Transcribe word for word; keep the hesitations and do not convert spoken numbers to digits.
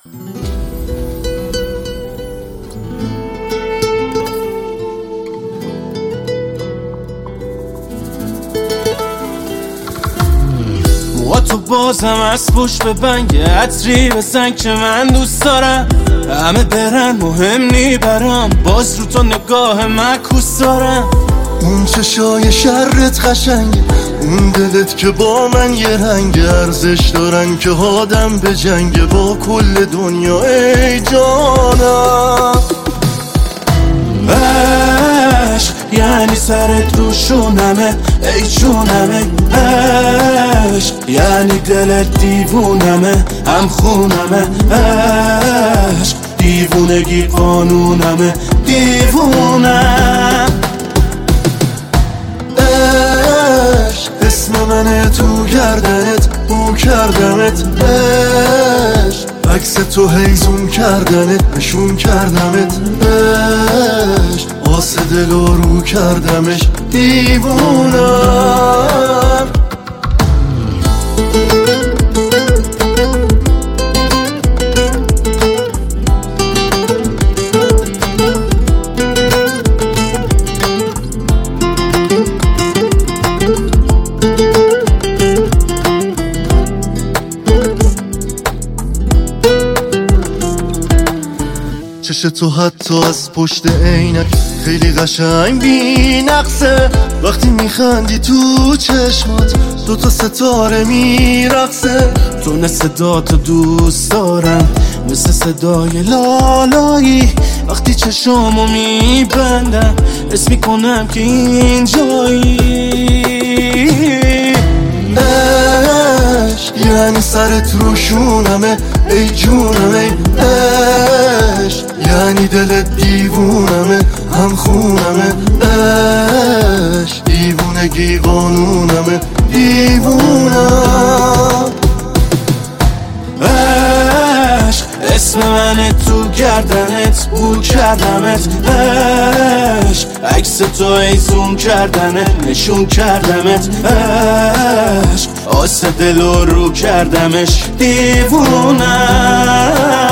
موها تو بازم از پشت به بنگ عطری بزن که من دوست دارم، همه برن مهم نی برام، باز رو تو نگاه معکوس دارم. اون چشای شرت قشنگه، اون دلت که با من یه رنگ ارزش دارن که آدم به جنگ با کل دنیا. ای جانم عشق یعنی سرت رو شونمه، ای جونمه. عشق یعنی دلت دیوونمه، هم خونمه. عشق دیوونگی قانونمه، دیوونم. عشق اسم منه تو گردنت، بو کردمت. عشق عکس تو هیزون کردنت، نشون کردمت. عشق واسه دل رو کردمش، دیوونم. چش تو حتی از پشت عینک خیلی قشنگ بی نقصه، وقتی میخندی تو چشمات دوتا ستاره میرقصه. تو نه صداتو دوست دارم مثل صدای لالایی، وقتی چشامو میبندم حس میکنم که اینجایی. عشق یعنی سرت رو شونمه، ای جونمه. عشق یعنی دلت دیوونمه، هم خونمه. عشق دیوونگی قانونمه، دیوونم. عشق اسم منه تو گردنت، بو کردمت. عشق عکس تو ایزون کردنه، نشون کردمت. عشق آسه دل رو کردمش، دیوونم.